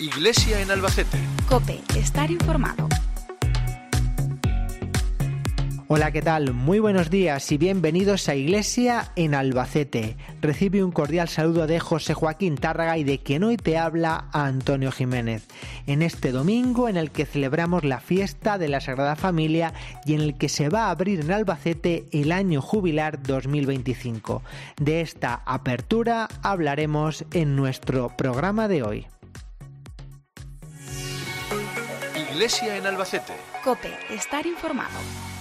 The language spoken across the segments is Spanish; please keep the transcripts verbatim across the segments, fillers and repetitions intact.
Iglesia en Albacete. COPE, estar informado. Hola, ¿qué tal? Muy buenos días y bienvenidos a Iglesia en Albacete. Recibe un cordial saludo de José Joaquín Tárraga y de quien hoy te habla Antonio Jiménez. En este domingo en el que celebramos la fiesta de la Sagrada Familia y en el que se va a abrir en Albacete el año jubilar dos mil veinticinco. De esta apertura hablaremos en nuestro programa de hoy. Iglesia en Albacete. COPE, estar informado.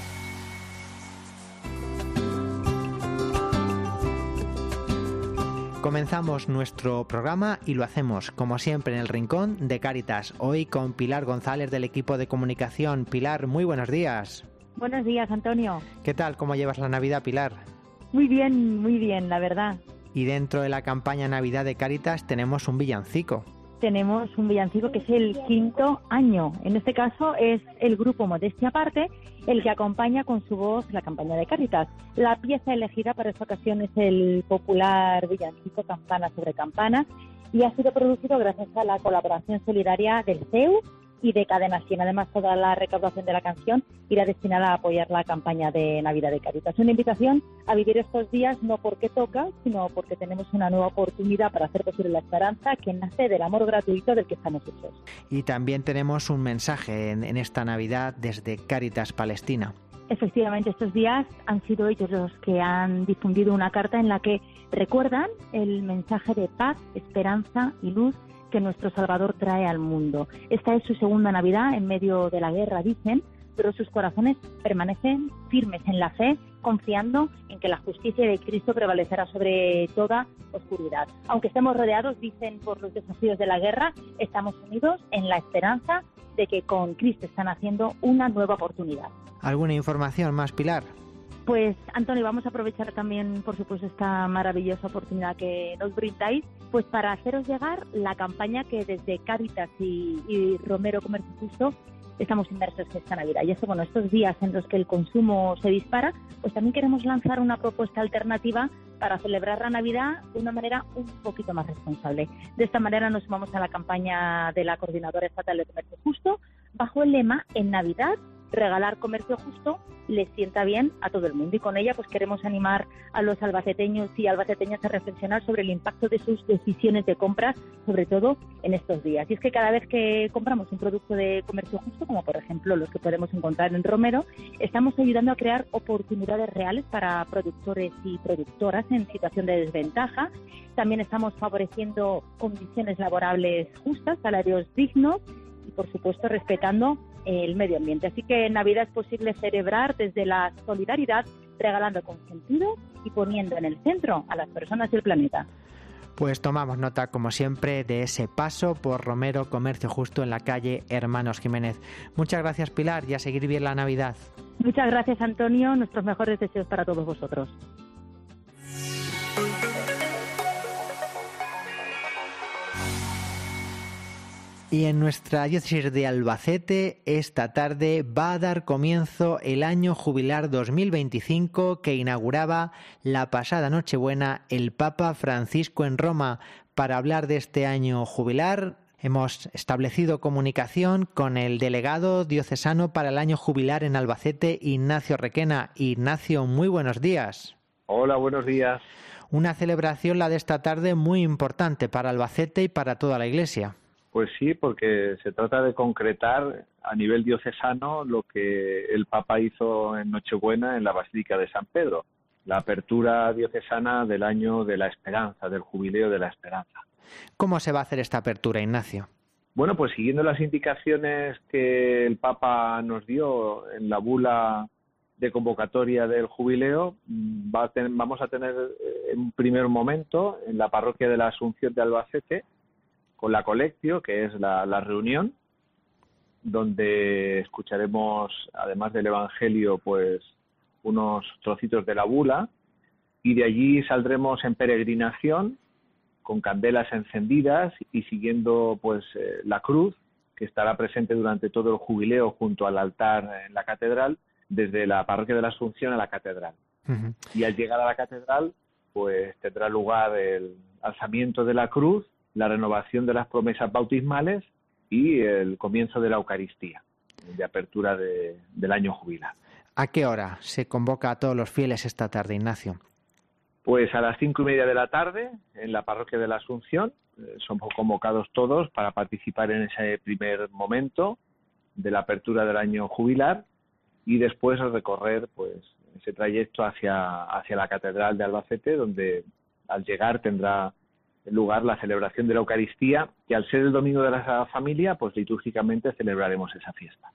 Comenzamos nuestro programa y lo hacemos, como siempre, en el Rincón de Cáritas. Hoy con Pilar González del equipo de comunicación. Pilar, muy buenos días. Buenos días, Antonio. ¿Qué tal? ¿Cómo llevas la Navidad, Pilar? Muy bien, muy bien, la verdad. Y dentro de la campaña Navidad de Cáritas tenemos un villancico. Tenemos un villancico que es el quinto año. En este caso es el grupo Modestia Aparte el que acompaña con su voz la campaña de Cáritas. La pieza elegida para esta ocasión es el popular villancico Campana sobre Campana y ha sido producido gracias a la colaboración solidaria del C E U y de Cadena cien. Además, toda la recaudación de la canción irá destinada a apoyar la campaña de Navidad de Cáritas. Una invitación a vivir estos días no porque toca, sino porque tenemos una nueva oportunidad para hacer posible la esperanza que nace del amor gratuito del que estamos hechos. Y también tenemos un mensaje en, en esta Navidad desde Cáritas Palestina. Efectivamente, estos días han sido ellos los que han difundido una carta en la que recuerdan el mensaje de paz, esperanza y luz que nuestro Salvador trae al mundo. Esta es su segunda Navidad en medio de la guerra, dicen, pero sus corazones permanecen firmes en la fe, confiando en que la justicia de Cristo prevalecerá sobre toda oscuridad. Aunque estemos rodeados, dicen, por los desafíos de la guerra, estamos unidos en la esperanza de que con Cristo están haciendo una nueva oportunidad. ¿Alguna información más, Pilar? Pues, Antonio, vamos a aprovechar también, por supuesto, esta maravillosa oportunidad que nos brindáis, pues para haceros llegar la campaña que desde Cáritas y, y Romero Comercio Justo estamos inmersos en esta Navidad. Y esto, bueno, estos días en los que el consumo se dispara, pues también queremos lanzar una propuesta alternativa para celebrar la Navidad de una manera un poquito más responsable. De esta manera nos sumamos a la campaña de la Coordinadora Estatal de Comercio Justo bajo el lema "En Navidad, regalar comercio justo les sienta bien a todo el mundo", y con ella pues queremos animar a los albaceteños y albaceteñas a reflexionar sobre el impacto de sus decisiones de compras, sobre todo en estos días. Y es que cada vez que compramos un producto de comercio justo, como por ejemplo los que podemos encontrar en Romero, estamos ayudando a crear oportunidades reales para productores y productoras en situación de desventaja. También estamos favoreciendo condiciones laborables justas, salarios dignos y por supuesto respetando el medio ambiente. Así que en Navidad es posible celebrar desde la solidaridad, regalando con sentido y poniendo en el centro a las personas y el planeta. Pues tomamos nota, como siempre, de ese paso por Romero Comercio Justo en la calle Hermanos Jiménez. Muchas gracias, Pilar, y a seguir bien la Navidad. Muchas gracias, Antonio. Nuestros mejores deseos para todos vosotros. Y en nuestra diócesis de Albacete, esta tarde va a dar comienzo el año jubilar dos mil veinticinco que inauguraba la pasada Nochebuena el Papa Francisco en Roma. Para hablar de este año jubilar, hemos establecido comunicación con el delegado diocesano para el año jubilar en Albacete, Ignacio Requena. Ignacio, muy buenos días. Hola, buenos días. Una celebración, la de esta tarde, muy importante para Albacete y para toda la Iglesia. Pues sí, porque se trata de concretar a nivel diocesano lo que el Papa hizo en Nochebuena en la Basílica de San Pedro, la apertura diocesana del año de la esperanza, del jubileo de la esperanza. ¿Cómo se va a hacer esta apertura, Ignacio? Bueno, pues siguiendo las indicaciones que el Papa nos dio en la bula de convocatoria del jubileo, va a tener, vamos a tener en un primer momento en la parroquia de la Asunción de Albacete, con la colectio, que es la, la reunión, donde escucharemos, además del Evangelio, pues unos trocitos de la bula, y de allí saldremos en peregrinación, con candelas encendidas y siguiendo pues eh, la cruz, que estará presente durante todo el jubileo junto al altar en la catedral, desde la parroquia de la Asunción a la catedral. Uh-huh. Y al llegar a la catedral, pues tendrá lugar el alzamiento de la cruz la renovación de las promesas bautismales y el comienzo de la Eucaristía, de apertura de, del año jubilar. ¿A qué hora se convoca a todos los fieles esta tarde, Ignacio? Pues a las cinco y media de la tarde, en la parroquia de la Asunción, eh, somos convocados todos para participar en ese primer momento de la apertura del año jubilar y después recorrer pues ese trayecto hacia, hacia la Catedral de Albacete, donde al llegar tendrá lugar la celebración de la Eucaristía, que al ser el Domingo de la Familia, pues litúrgicamente celebraremos esa fiesta.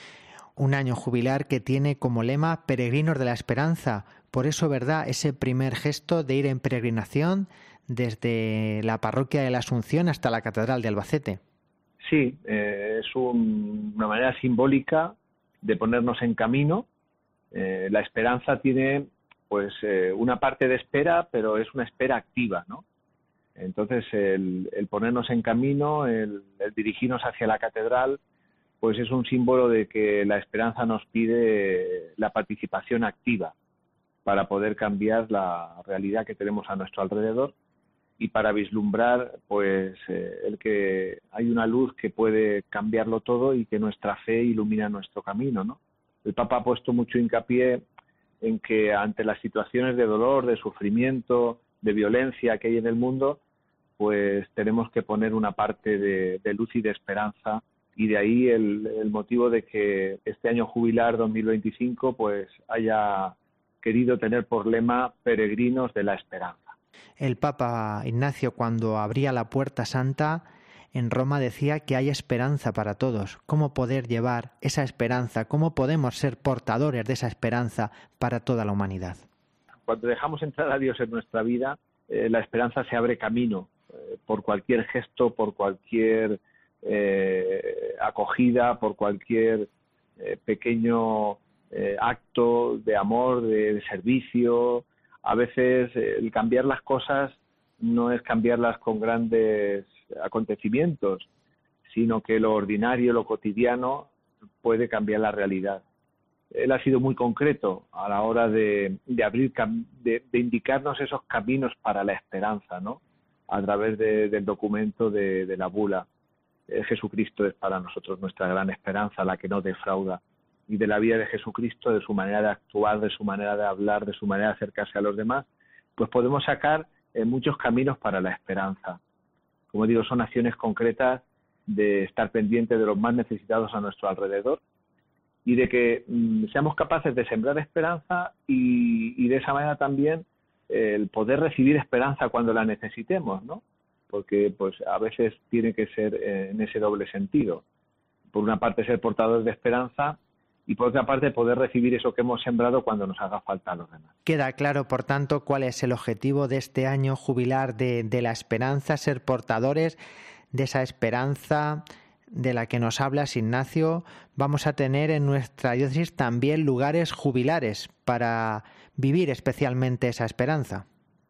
Un año jubilar que tiene como lema Peregrinos de la Esperanza. Por eso, ¿verdad?, ese primer gesto de ir en peregrinación desde la parroquia de la Asunción hasta la Catedral de Albacete. Sí, eh, es un, una manera simbólica de ponernos en camino. Eh, la esperanza tiene pues eh, una parte de espera, pero es una espera activa, ¿no? Entonces, el, el ponernos en camino, el, el dirigirnos hacia la catedral, pues es un símbolo de que la esperanza nos pide la participación activa para poder cambiar la realidad que tenemos a nuestro alrededor y para vislumbrar pues eh, el que hay una luz que puede cambiarlo todo y que nuestra fe ilumina nuestro camino, ¿no? El Papa ha puesto mucho hincapié en que ante las situaciones de dolor, de sufrimiento, de violencia que hay en el mundo, pues tenemos que poner una parte de, de luz y de esperanza, y de ahí el, el motivo de que este año jubilar dos mil veinticinco pues haya querido tener por lema Peregrinos de la Esperanza. El Papa Ignacio, cuando abría la Puerta Santa en Roma, decía que hay esperanza para todos. ¿Cómo poder llevar esa esperanza? ¿Cómo podemos ser portadores de esa esperanza para toda la humanidad? Cuando dejamos entrar a Dios en nuestra vida, eh, la esperanza se abre camino eh, por cualquier gesto, por cualquier eh, acogida, por cualquier eh, pequeño eh, acto de amor, de, de servicio. A veces eh, el cambiar las cosas no es cambiarlas con grandes acontecimientos, sino que lo ordinario, lo cotidiano, puede cambiar la realidad. Él ha sido muy concreto a la hora de, de abrir, de, de indicarnos esos caminos para la esperanza, ¿no? A través de, del documento de, de la bula. Eh, Jesucristo es para nosotros nuestra gran esperanza, la que no defrauda. Y de la vida de Jesucristo, de su manera de actuar, de su manera de hablar, de su manera de acercarse a los demás, pues podemos sacar eh, muchos caminos para la esperanza. Como digo, son acciones concretas de estar pendientes de los más necesitados a nuestro alrededor y de que mm, seamos capaces de sembrar esperanza y, y de esa manera también eh, el poder recibir esperanza cuando la necesitemos, ¿no? Porque pues a veces tiene que ser eh, en ese doble sentido. Por una parte ser portadores de esperanza y por otra parte poder recibir eso que hemos sembrado cuando nos haga falta a los demás. Queda claro, por tanto, cuál es el objetivo de este año jubilar de, de la esperanza, ser portadores de esa esperanza de la que nos hablas, Ignacio. Vamos a tener en nuestra diócesis también lugares jubilares para vivir especialmente esa esperanza.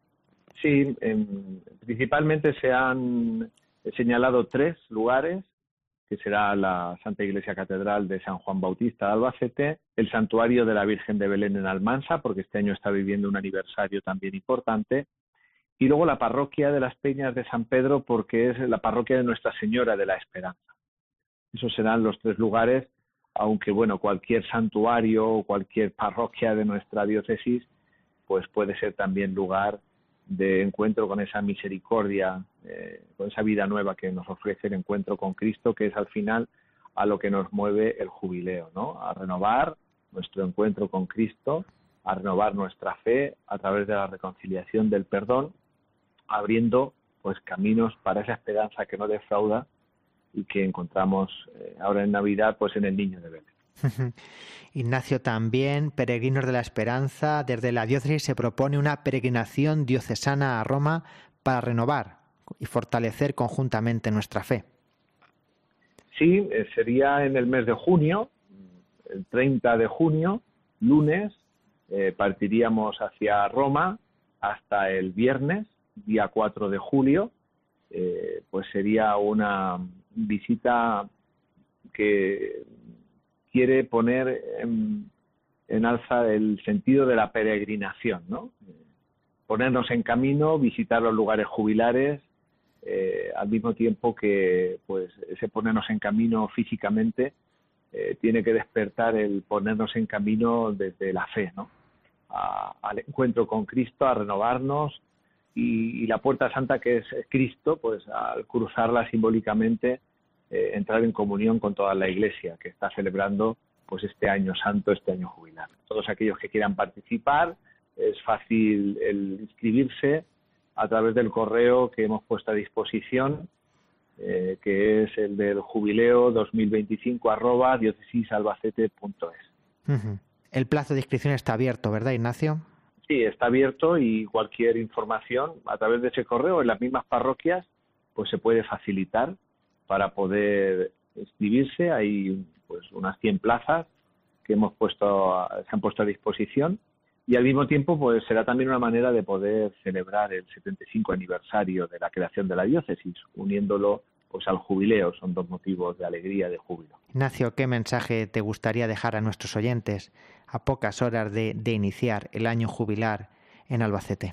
Sí, eh, principalmente se han señalado tres lugares, que será la Santa Iglesia Catedral de San Juan Bautista de Albacete, el Santuario de la Virgen de Belén en Almansa, porque este año está viviendo un aniversario también importante, y luego la Parroquia de las Peñas de San Pedro, porque es la parroquia de Nuestra Señora de la Esperanza. Esos serán los tres lugares, aunque bueno, cualquier santuario o cualquier parroquia de nuestra diócesis pues puede ser también lugar de encuentro con esa misericordia, eh, con esa vida nueva que nos ofrece el encuentro con Cristo, que es al final a lo que nos mueve el jubileo, ¿no? A renovar nuestro encuentro con Cristo, a renovar nuestra fe a través de la reconciliación, del perdón, abriendo pues caminos para esa esperanza que no defrauda y que encontramos eh, ahora en Navidad pues en el Niño de Belén. Ignacio, también, Peregrinos de la Esperanza, desde la diócesis se propone una peregrinación diocesana a Roma para renovar y fortalecer conjuntamente nuestra fe. Sí, eh, sería en el mes de junio, el treinta de junio, lunes, eh, partiríamos hacia Roma hasta el viernes, día cuatro de julio, eh, pues sería una visita que quiere poner en, en alza el sentido de la peregrinación, ¿no? Ponernos en camino, visitar los lugares jubilares, eh, al mismo tiempo que pues ese ponernos en camino físicamente eh, tiene que despertar el ponernos en camino desde la fe, ¿no? A, al encuentro con Cristo, a renovarnos, y, y la puerta santa que es Cristo, pues al cruzarla simbólicamente, eh, entrar en comunión con toda la Iglesia que está celebrando pues este año santo, este año jubilar. Todos aquellos que quieran participar, es fácil el inscribirse a través del correo que hemos puesto a disposición, eh, que es el del jubileo dos mil veinticinco arroba diócesis-albacete punto es. Uh-huh. El plazo de inscripción está abierto, ¿verdad, Ignacio? Sí, está abierto, y cualquier información a través de ese correo en las mismas parroquias pues se puede facilitar para poder inscribirse. Hay pues unas cien plazas que hemos puesto a, se han puesto a disposición, y al mismo tiempo pues será también una manera de poder celebrar el setenta y cinco aniversario de la creación de la diócesis, uniéndolo pues al jubileo. Son dos motivos de alegría, de júbilo. Ignacio, ¿qué mensaje te gustaría dejar a nuestros oyentes a pocas horas de, de iniciar el año jubilar en Albacete?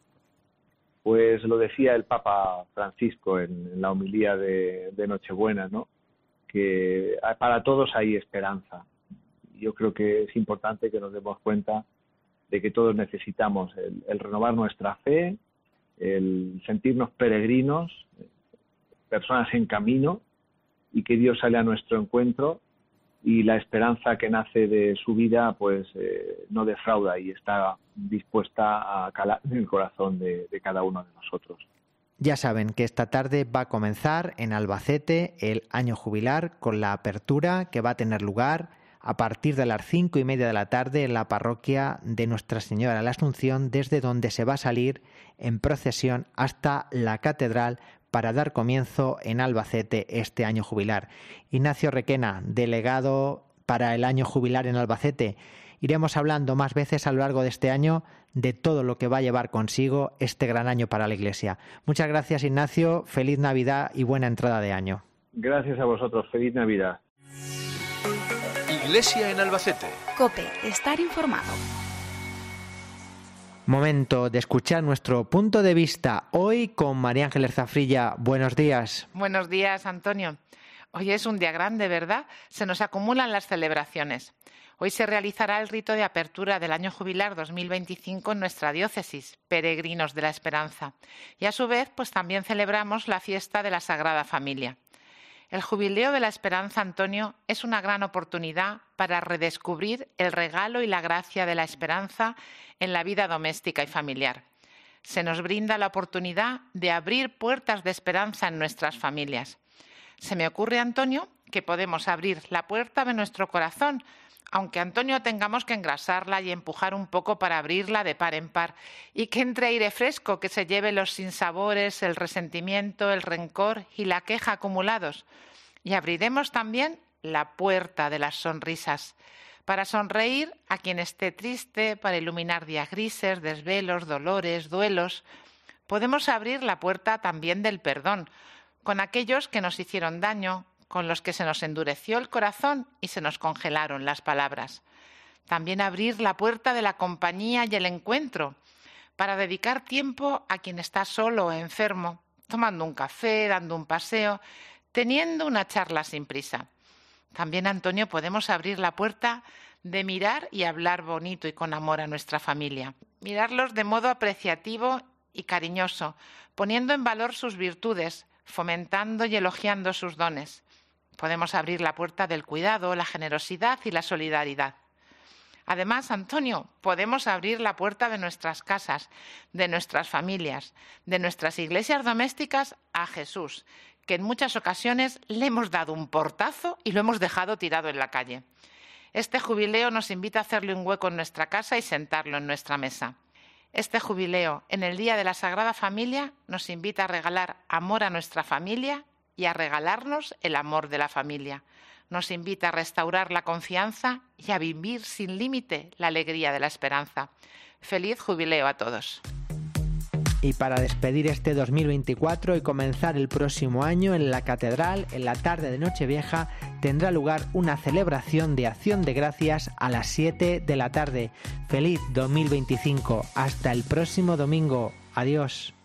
Pues lo decía el Papa Francisco en, en la homilía de, de Nochebuena, ¿no? Que para todos hay esperanza. Yo creo que es importante que nos demos cuenta de que todos necesitamos el, el renovar nuestra fe, el sentirnos peregrinos, personas en camino, y que Dios sale a nuestro encuentro, y la esperanza que nace de su vida pues eh, no defrauda y está dispuesta a calar en el corazón de, de cada uno de nosotros. Ya saben que esta tarde va a comenzar en Albacete el año jubilar, con la apertura que va a tener lugar a partir de las cinco y media de la tarde en la parroquia de Nuestra Señora de la Asunción, desde donde se va a salir en procesión hasta la catedral para dar comienzo en Albacete este año jubilar. Ignacio Requena, delegado para el año jubilar en Albacete. Iremos hablando más veces a lo largo de este año de todo lo que va a llevar consigo este gran año para la Iglesia. Muchas gracias, Ignacio. Feliz Navidad y buena entrada de año. Gracias a vosotros. Feliz Navidad. Iglesia en Albacete. COPE, estar informado. Momento de escuchar nuestro punto de vista hoy con María Ángeles Zafrilla. Buenos días. Buenos días, Antonio. Hoy es un día grande, ¿verdad? Se nos acumulan las celebraciones. Hoy se realizará el rito de apertura del año jubilar dos mil veinticinco en nuestra diócesis, Peregrinos de la Esperanza. Y a su vez, pues también celebramos la fiesta de la Sagrada Familia. El Jubileo de la Esperanza, Antonio, es una gran oportunidad para redescubrir el regalo y la gracia de la esperanza en la vida doméstica y familiar. Se nos brinda la oportunidad de abrir puertas de esperanza en nuestras familias. Se me ocurre, Antonio, que podemos abrir la puerta de nuestro corazón, aunque, Antonio, tengamos que engrasarla y empujar un poco para abrirla de par en par, y que entre aire fresco, que se lleve los sinsabores, el resentimiento, el rencor y la queja acumulados. Y abriremos también la puerta de las sonrisas, para sonreír a quien esté triste, para iluminar días grises, desvelos, dolores, duelos. Podemos abrir la puerta también del perdón, con aquellos que nos hicieron daño, con los que se nos endureció el corazón y se nos congelaron las palabras. También abrir la puerta de la compañía y el encuentro, para dedicar tiempo a quien está solo o enfermo, tomando un café, dando un paseo, teniendo una charla sin prisa. También, Antonio, podemos abrir la puerta de mirar y hablar bonito y con amor a nuestra familia. Mirarlos de modo apreciativo y cariñoso, poniendo en valor sus virtudes, fomentando y elogiando sus dones. Podemos abrir la puerta del cuidado, la generosidad y la solidaridad. Además, Antonio, podemos abrir la puerta de nuestras casas, de nuestras familias, de nuestras iglesias domésticas a Jesús, que en muchas ocasiones le hemos dado un portazo y lo hemos dejado tirado en la calle. Este jubileo nos invita a hacerle un hueco en nuestra casa y sentarlo en nuestra mesa. Este jubileo, en el Día de la Sagrada Familia, nos invita a regalar amor a nuestra familia y a regalarnos el amor de la familia. Nos invita a restaurar la confianza y a vivir sin límite la alegría de la esperanza. Feliz jubileo a todos. Y para despedir este dos mil veinticuatro y comenzar el próximo año, en la catedral, en la tarde de Nochevieja, tendrá lugar una celebración de acción de gracias a las siete de la tarde. Feliz dos mil veinticinco. Hasta el próximo domingo. Adiós.